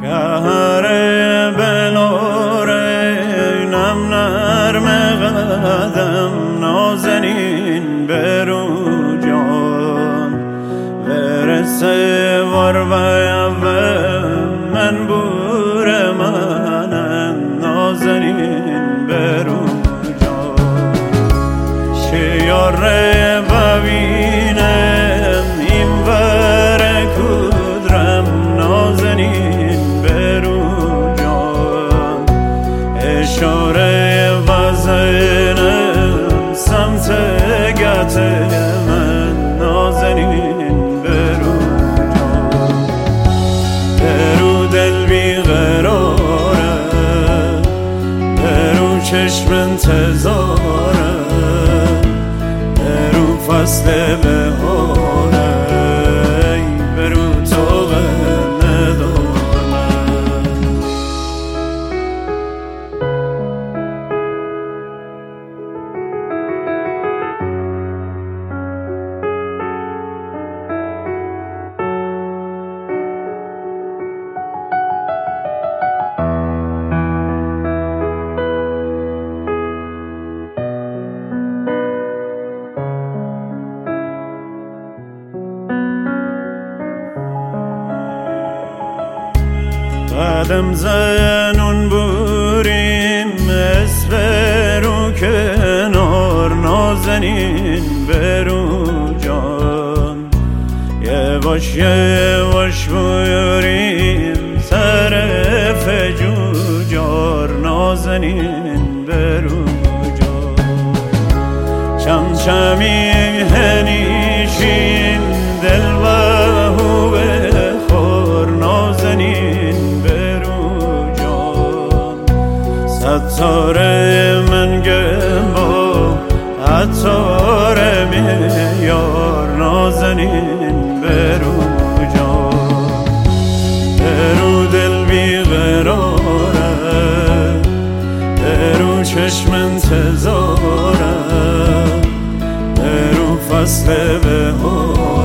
گهره بلاره نم نرم قدم نازنین برو جان برسه وار و من بور منن نازنین برو جان شیاره ببینم این ور کدرم نازنین برو جان اشاره بزنم سمت گت من نازنین برو جان برو دل بیقراره برو چشم انتظاره برو فصل بهاره برو تو نداره قدم زنون بوریم اسفرو کنار نازنین برو جان یواش بوریم طرف جوجار نازنین برو جان چمچمی هنیشین دل بهو بخور نازنین عطار من گما عطار میار نازنین برو جان برو دل بیقراره برو چشم انتظاره برو فصل بهار